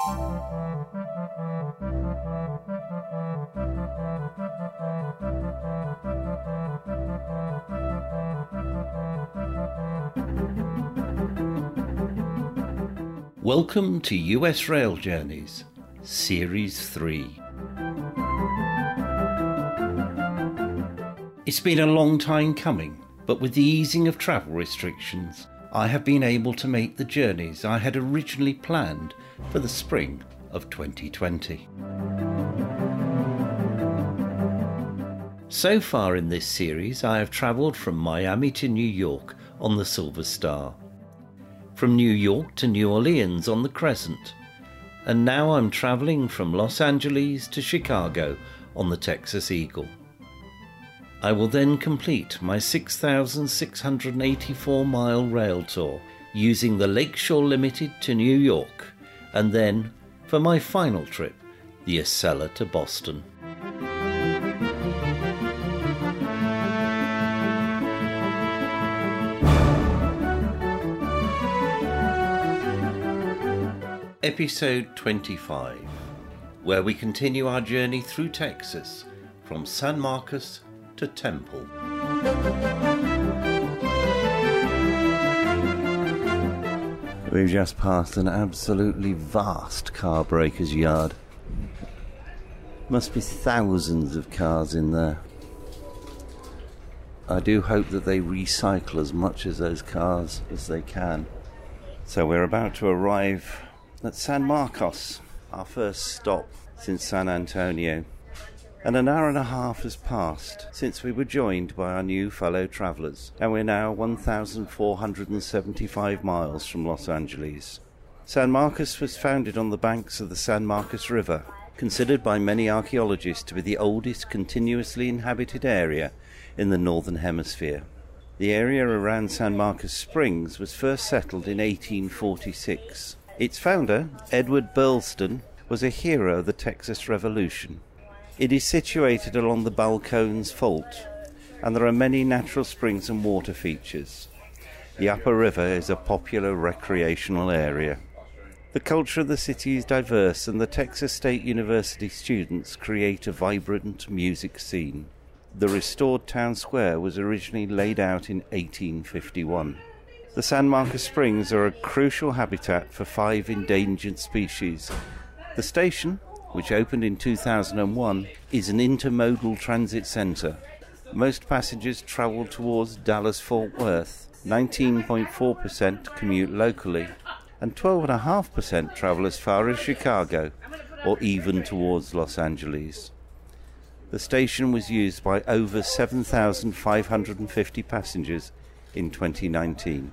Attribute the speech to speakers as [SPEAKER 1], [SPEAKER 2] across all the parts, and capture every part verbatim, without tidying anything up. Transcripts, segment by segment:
[SPEAKER 1] Welcome to U S Rail Journeys, Series three. It's been a long time coming, but with the easing of travel restrictions, I have been able to make the journeys I had originally planned for the spring of twenty twenty. So far in this series, I have travelled from Miami to New York on the Silver Star, from New York to New Orleans on the Crescent, and now I'm travelling from Los Angeles to Chicago on the Texas Eagle. I will then complete my six thousand six hundred eighty-four mile rail tour using the Lakeshore Limited to New York, and then, for my final trip, the Acela to Boston. Episode twenty-five, where we continue our journey through Texas from San Marcos to Temple. We've just passed an absolutely vast car breaker's yard. Must be thousands of cars in there. I do hope that they recycle as much of those cars as they can. So we're about to arrive at San Marcos, our first stop since San Antonio, and an hour and a half has passed since we were joined by our new fellow travellers, and we're now one thousand four hundred seventy-five miles from Los Angeles. San Marcos was founded on the banks of the San Marcos River, considered by many archaeologists to be the oldest continuously inhabited area in the Northern Hemisphere. The area around San Marcos Springs was first settled in eighteen forty-six. Its founder, Edward Burleston, was a hero of the Texas Revolution. It is situated along the Balcones Fault, and there are many natural springs and water features. The upper river is a popular recreational area. The culture of the city is diverse, and the Texas State University students create a vibrant music scene. The restored town square was originally laid out in eighteen fifty-one. The San Marcos Springs are a crucial habitat for five endangered species. The station, which opened in two thousand one, is an intermodal transit centre. Most passengers travel towards Dallas-Fort Worth, nineteen point four percent commute locally, and twelve point five percent travel as far as Chicago, or even towards Los Angeles. The station was used by over seven thousand five hundred fifty passengers in twenty nineteen.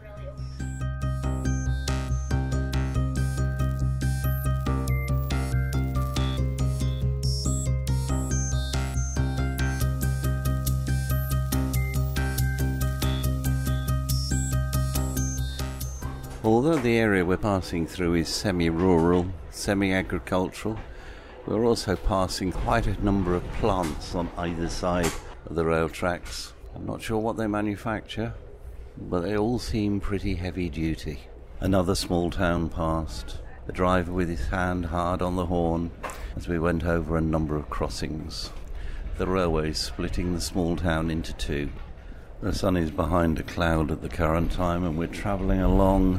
[SPEAKER 1] Although the area we're passing through is semi-rural, semi-agricultural, we're also passing quite a number of plants on either side of the rail tracks. I'm not sure what they manufacture, but they all seem pretty heavy duty. Another small town passed, the driver with his hand hard on the horn as we went over a number of crossings. The railway is splitting the small town into two. The sun is behind a cloud at the current time, and we're travelling along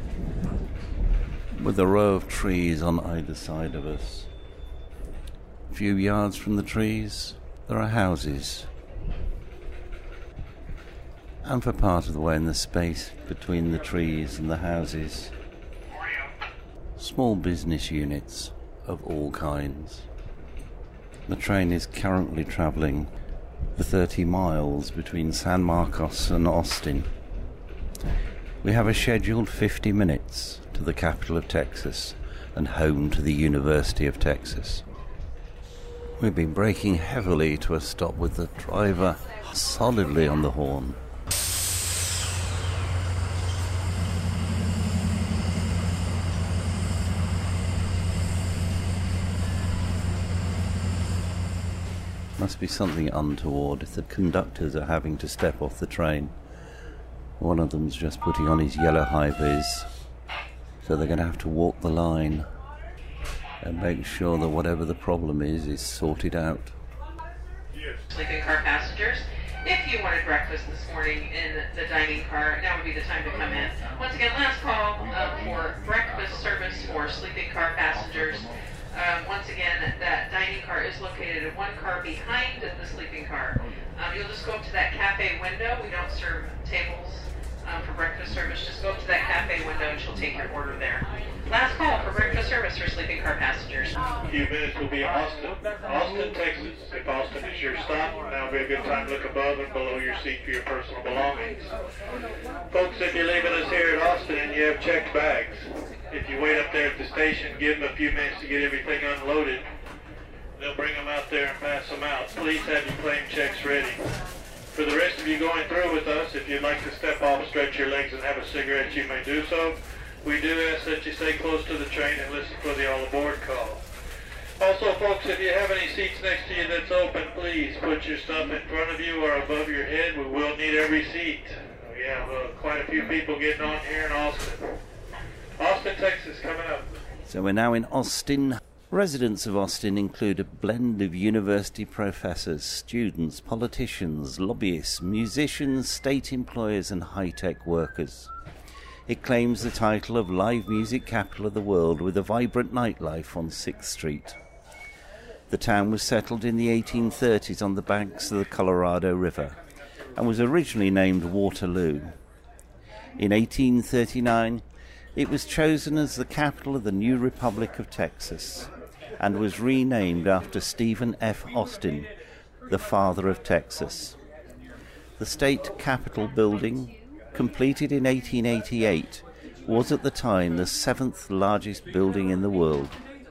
[SPEAKER 1] with a row of trees on either side of us. A few yards from the trees, there are houses. And for part of the way in the space between the trees and the houses, small business units of all kinds. The train is currently travelling for thirty miles between San Marcos and Austin. We have a scheduled fifty minutes to the capital of Texas and home to the University of Texas. We've been braking heavily to a stop with the driver solidly on the horn. Must be something untoward if the conductors are having to step off the train. One of them's just putting on his yellow high vis, so they're going to have to walk the line. and make sure that whatever the problem is is sorted out.
[SPEAKER 2] Sleeping car passengers, if you wanted breakfast this morning in the dining car, now would be the time to come in. Once again, last call uh, for breakfast service for sleeping car passengers. Um, once again, that dining car is located in one car behind the sleeping car. Um, you'll just go up to that cafe window. We don't serve tables um, for breakfast service. Just go up to that cafe window and she'll take your order there. Last call for breakfast service for sleeping car passengers.
[SPEAKER 3] In a few minutes we'll be in Austin, Austin, Texas. If Austin is your stop, now would be a good time to look above and below your seat for your personal belongings. Folks, if you're leaving us here at Austin and you have checked bags, if you wait up there at the station, give them a few minutes to get everything unloaded. They'll bring them out there and pass them out. Please have your claim checks ready. For the rest of you going through with us, if you'd like to step off, stretch your legs, and have a cigarette, you may do so. We do ask that you stay close to the train and listen for the all-aboard call. Also, folks, if you have any seats next to you that's open, please put your stuff in front of you or above your head. We will need every seat. We have uh, quite a few people getting on here in Austin. Austin, Texas, coming up.
[SPEAKER 1] So we're now in Austin. Residents of Austin include a blend of university professors, students, politicians, lobbyists, musicians, state employers and high-tech workers. It claims the title of live music capital of the world with a vibrant nightlife on sixth street. The town was settled in the eighteen thirties on the banks of the Colorado River and was originally named Waterloo. In eighteen thirty-nine, it was chosen as the capital of the new Republic of Texas and was renamed after Stephen F. Austin, the father of Texas. The state capitol building, completed in eighteen eighty-eight, was at the time the seventh largest building in the world.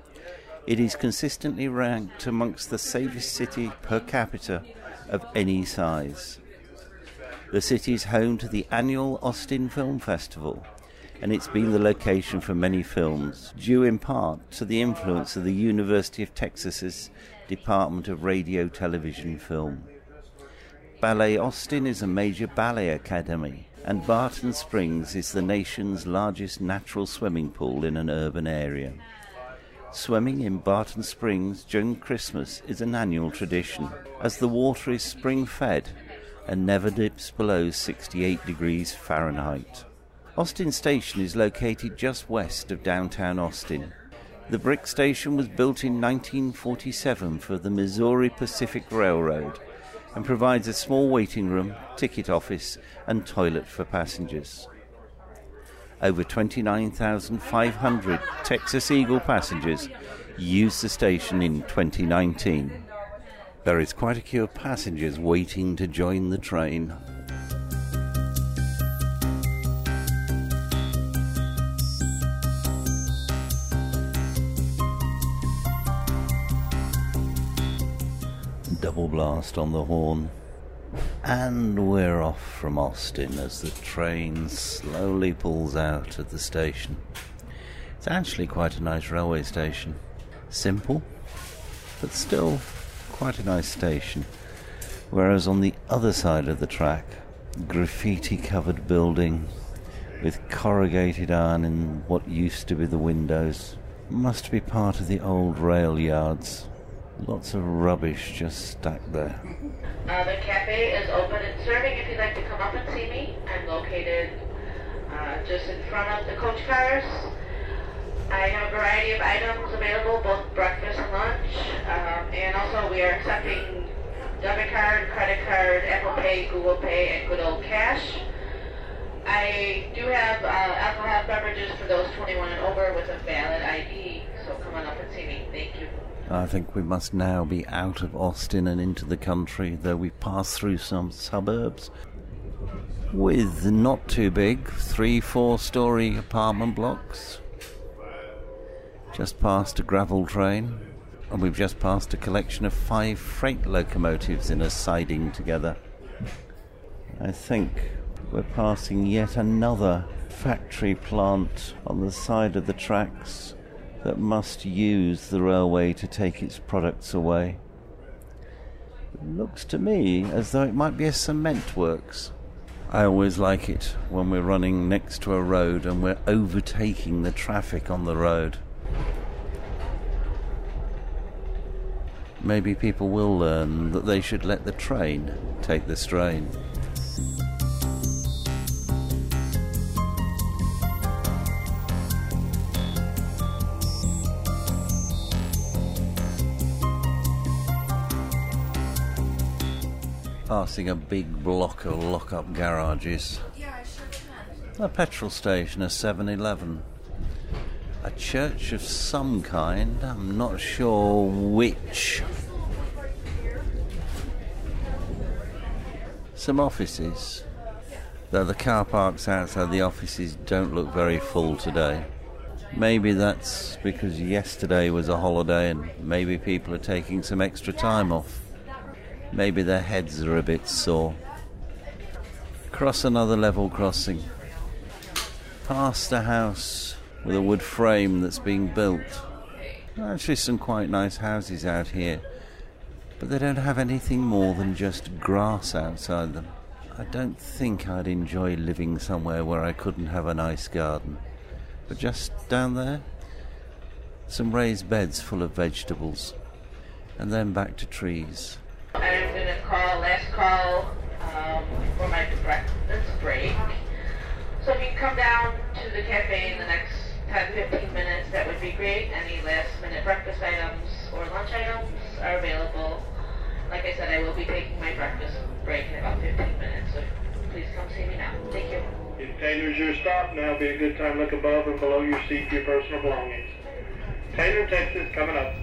[SPEAKER 1] It is consistently ranked amongst the safest city per capita of any size. The city is home to the annual Austin Film Festival, and it's been the location for many films, due in part to the influence of the University of Texas's Department of Radio, Television, Film. Ballet Austin is a major ballet academy, and Barton Springs is the nation's largest natural swimming pool in an urban area. Swimming in Barton Springs during Christmas is an annual tradition, as the water is spring-fed and never dips below sixty-eight degrees Fahrenheit. Austin Station is located just west of downtown Austin. The brick station was built in nineteen forty-seven for the Missouri Pacific Railroad and provides a small waiting room, ticket office and toilet for passengers. Over twenty-nine thousand five hundred Texas Eagle passengers used the station in twenty nineteen. There is quite a queue of passengers waiting to join the train. Double blast on the horn, and we're off from Austin as the train slowly pulls out of the station. It's actually quite a nice railway station. Simple, but still quite a nice station. Whereas on the other side of the track, graffiti-covered building with corrugated iron in what used to be the windows. Must be part of the old rail yards. Lots of rubbish just stacked there.
[SPEAKER 2] Uh, the cafe is open and serving if you'd like to come up and see me. I'm located uh, just in front of the coach cars. I have a variety of items available, both breakfast and lunch. Um, and also we are accepting debit card, credit card, Apple Pay, Google Pay, and good old cash. I do have uh, alcohol beverages for those twenty-one and over with a valid I D. So come on up and see me. Thank you.
[SPEAKER 1] I think we must now be out of Austin and into the country, though we pass through some suburbs with not too big, three, four-storey apartment blocks. Just past a gravel train, and we've just passed a collection of five freight locomotives in a siding together. I think we're passing yet another factory plant on the side of the tracks that must use the railway to take its products away. It looks to me as though it might be a cement works. I always like it when we're running next to a road and we're overtaking the traffic on the road. maybe people will learn that they should let the train take the strain. Passing a big block of lock-up garages. A petrol station, a seven eleven. A church of some kind, I'm not sure which. Some offices, though the car parks outside the offices don't look very full today. Maybe that's because yesterday was a holiday and maybe people are taking some extra time off. Maybe their heads are a bit sore. Cross another level crossing. Past a house with a wood frame that's being built. Actually some quite nice houses out here, but they don't have anything more than just grass outside them. I don't think I'd enjoy living somewhere where I couldn't have a nice garden. But just down there, some raised beds full of vegetables, and then back to trees.
[SPEAKER 2] I'm going to call, last call um, for my breakfast break. So if you can come down to the cafe in the next ten to fifteen minutes, that would be great. Any last minute breakfast items or lunch items are available. Like I said, I will be taking my breakfast break in about fifteen minutes, so please come see me now. Thank you.
[SPEAKER 3] If Taylor's your stop, now would be a good time to look above and below your seat for your personal belongings. Taylor, Texas, coming up.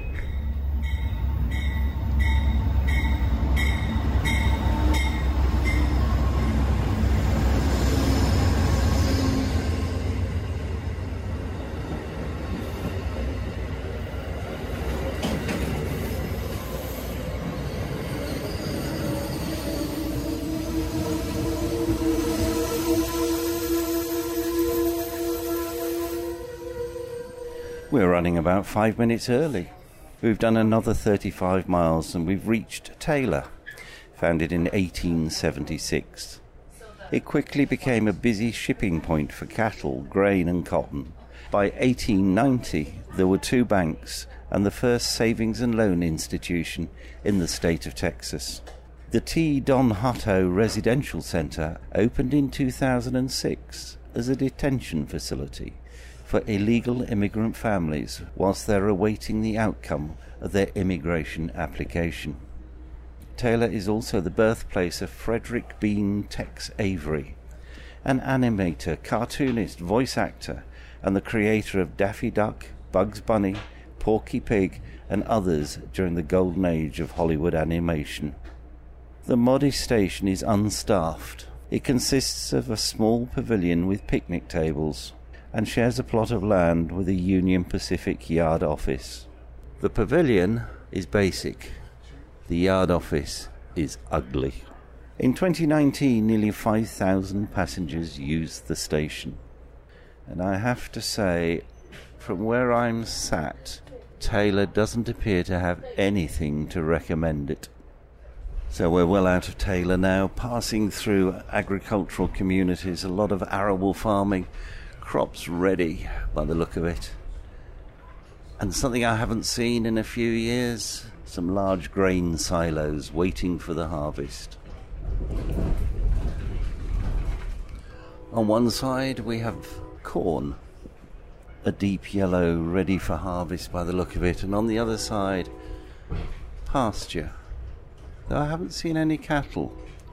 [SPEAKER 1] We're running about five minutes early. We've done another thirty-five miles and we've reached Taylor, founded in eighteen seventy-six. It quickly became a busy shipping point for cattle, grain and cotton. By eighteen ninety, there were two banks and the first savings and loan institution in the state of Texas. The T. Don Hutto Residential Center opened in two thousand six as a detention facility for illegal immigrant families whilst they're awaiting the outcome of their immigration application. Taylor is also the birthplace of Frederick Bean Tex Avery, an animator, cartoonist, voice actor, and the creator of Daffy Duck, Bugs Bunny, Porky Pig, and others during the golden age of Hollywood animation. The modest station is unstaffed. It consists of a small pavilion with picnic tables and shares a plot of land with a Union Pacific yard office. The pavilion is basic. The yard office is ugly. In twenty nineteen, nearly five thousand passengers used the station. And I have to say, from where I'm sat, Taylor doesn't appear to have anything to recommend it. So we're well out of Taylor now, passing through agricultural communities, a lot of arable farming, crops ready by the look of it. And something I haven't seen in a few years, some large grain silos waiting for the harvest. On one side we have corn, a deep yellow ready for harvest by the look of it, and on the other side pasture, though I haven't seen any cattle.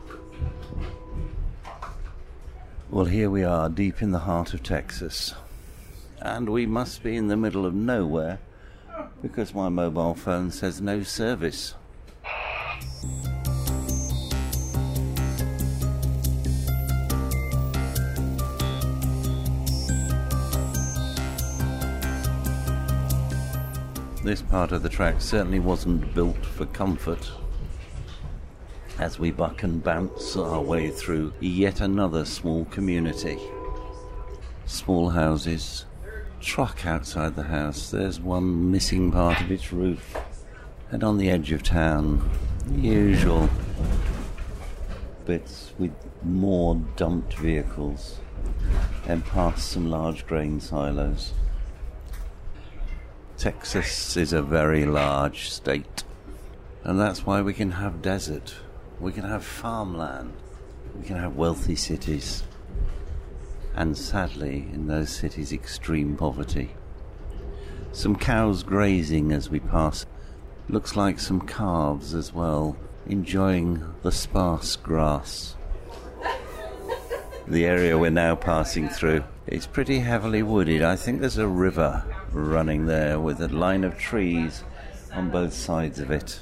[SPEAKER 1] Well, here we are, deep in the heart of Texas. And we must be in the middle of nowhere, because my mobile phone says no service. This part of the track certainly wasn't built for comfort, as we buck and bounce our way through yet another small community. Small houses, truck outside the house, there's one missing part of its roof, and on the edge of town, the usual bits with more dumped vehicles, and past some large grain silos. Texas is a very large state. And that's why we can have desert, we can have farmland, we can have wealthy cities, and sadly in those cities extreme poverty. Some cows grazing as we pass. Looks like some calves as well, enjoying the sparse grass. The area we're now passing through is pretty heavily wooded. I think there's a river running there with a line of trees on both sides of it.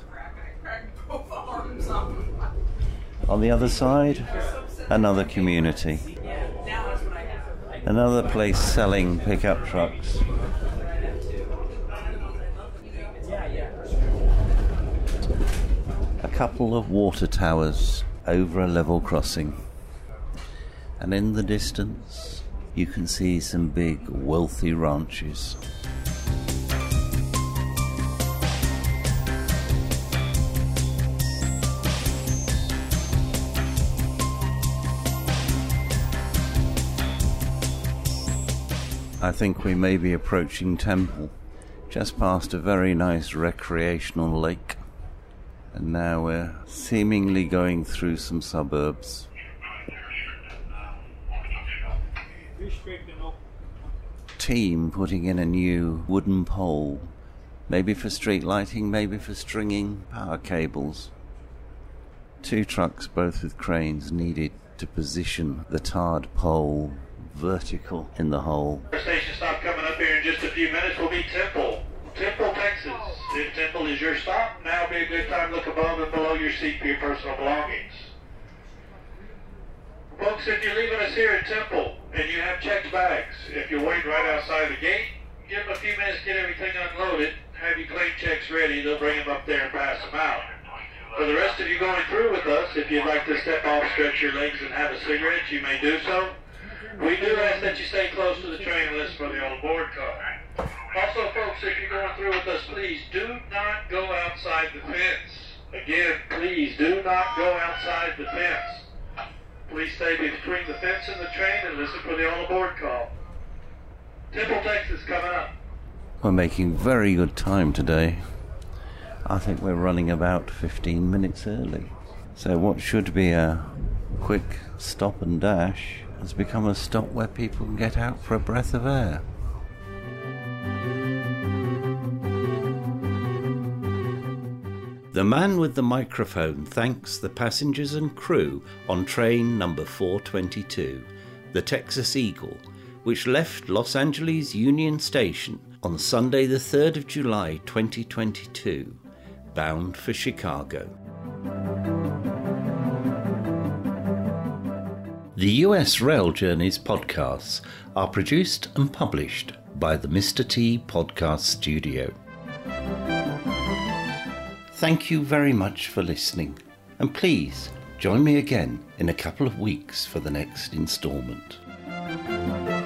[SPEAKER 1] On the other side, another community. Another place selling pickup trucks. A couple of water towers over a level crossing. And in the distance, you can see some big, wealthy ranches. I think we may be approaching Temple, just past a very nice recreational lake. And now we're seemingly going through some suburbs. Team putting in a new wooden pole, maybe for street lighting, maybe for stringing power cables. Two trucks, both with cranes, needed to position the tarred pole vertical in the hole.
[SPEAKER 3] Our station stop coming up here in just a few minutes will be Temple. Temple, Texas. If Temple is your stop, now would be a good time to look above and below your seat for your personal belongings. Folks, if you're leaving us here at Temple and you have checked bags, if you wait right outside the gate, give them a few minutes to get everything unloaded, have your claim checks ready, they'll bring them up there and pass them out. For the rest of you going through with us, if you'd like to step off, stretch your legs and have a cigarette, you may do so. We do ask that you stay close to the train list for the on-board car. Also, folks, if you're going through with us, please do not go outside the fence. Again, please do not go outside the fence. Please stay between the fence and the train and listen for the on-board call. Temple, Texas, coming up.
[SPEAKER 1] We're making very good time today. I think we're running about fifteen minutes early. So what should be a quick stop and dash has become a stop where people can get out for a breath of air. The man with the microphone thanks the passengers and crew on train number four twenty-two, the Texas Eagle, which left Los Angeles Union Station on Sunday the third of July twenty twenty-two, bound for Chicago. The U S Rail Journeys podcasts are produced and published by the Mister T Podcast Studio. Thank you very much for listening, and please join me again in a couple of weeks for the next instalment.